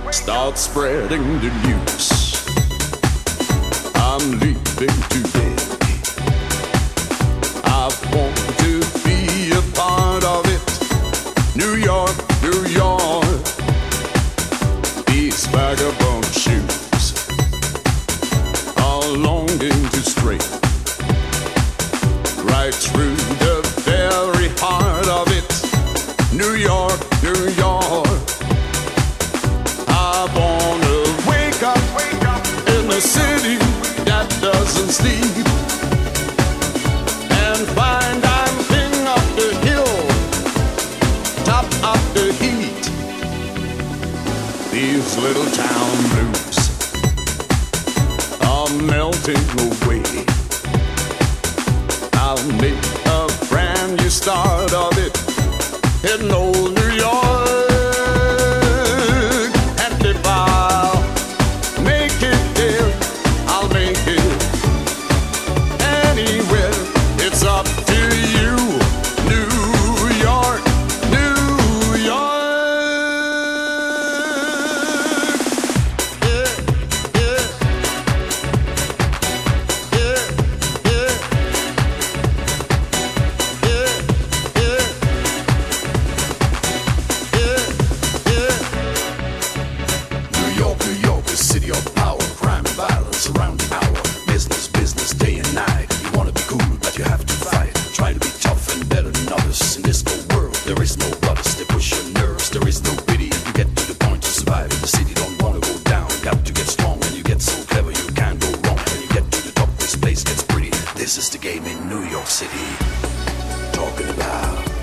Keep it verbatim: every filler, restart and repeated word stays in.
Start spreading the news. I'm leaving today. I want to be a part of it. New York, New York. These vagabond shoes are longing to stray right through the very heart of it. New York, New York. I wanna wake up, wake up in a city that doesn't sleep and find I'm king of the hill, top of the heat. These little town blues are melting away. I'll make a brand new start of it in old New York. And if I'll make it there, I'll make it anywhere. It's up to you, New York, New York. Yeah, yeah, yeah, yeah, yeah, yeah, yeah, yeah. New York, New York, the city of power, crime and violence around the hour. Business, business, day and night. You wanna be cool, but you have to fight. Try to be tough and better than others. In this cold world, there is no brothers. They push your nerves, there is no pity. You get to the point to survive in the city, don't wanna go down. Got to get strong, and you get so clever, you can't go wrong. When you get to the top, this place gets pretty. This is the game in New York City. Talking about